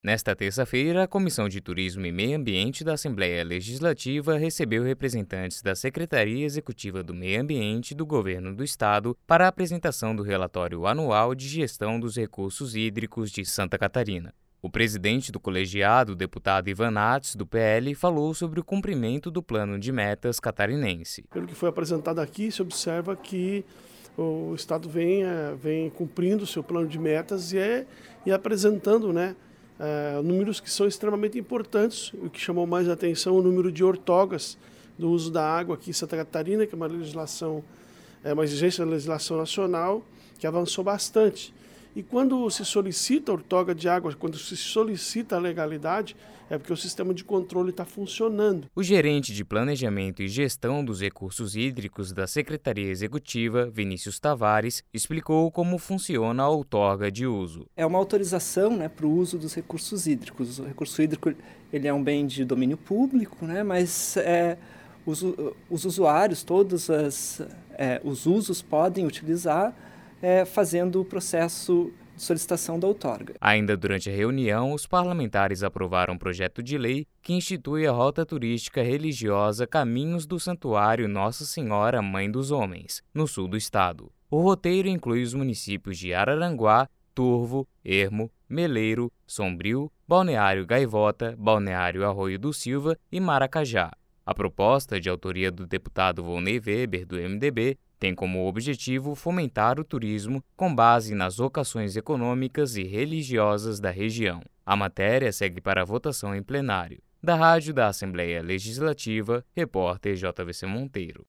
Nesta terça-feira, a Comissão de Turismo e Meio Ambiente da Assembleia Legislativa recebeu representantes da Secretaria Executiva do Meio Ambiente do Governo do Estado para a apresentação do relatório anual de gestão dos recursos hídricos de Santa Catarina. O presidente do colegiado, o deputado Ivan Nats, do PL, falou sobre o cumprimento do plano de metas catarinense. Pelo que foi apresentado aqui, se observa que o Estado vem cumprindo o seu plano de metas e apresentando, números que são extremamente importantes. O que chamou mais a atenção é o número de ortogas do uso da água aqui em Santa Catarina, que é uma exigência da legislação nacional que avançou bastante. E quando se solicita a ortoga de água, quando se solicita a legalidade, é porque o sistema de controle está funcionando. O gerente de Planejamento e Gestão dos Recursos Hídricos da Secretaria Executiva, Vinícius Tavares, explicou como funciona a outorga de uso. É uma autorização para o uso dos recursos hídricos. O recurso hídrico ele é um bem de domínio público, mas os usuários, todos os usos podem utilizar fazendo o processo de solicitação da outorga. Ainda durante a reunião, os parlamentares aprovaram um projeto de lei que institui a rota turística religiosa Caminhos do Santuário Nossa Senhora Mãe dos Homens, no sul do estado. O roteiro inclui os municípios de Araranguá, Turvo, Ermo, Meleiro, Sombrio, Balneário Gaivota, Balneário Arroio do Silva e Maracajá. A proposta, de autoria do deputado Volney Weber, do MDB, tem como objetivo fomentar o turismo com base nas vocações econômicas e religiosas da região. A matéria segue para a votação em plenário. Da Rádio da Assembleia Legislativa, repórter JVC Monteiro.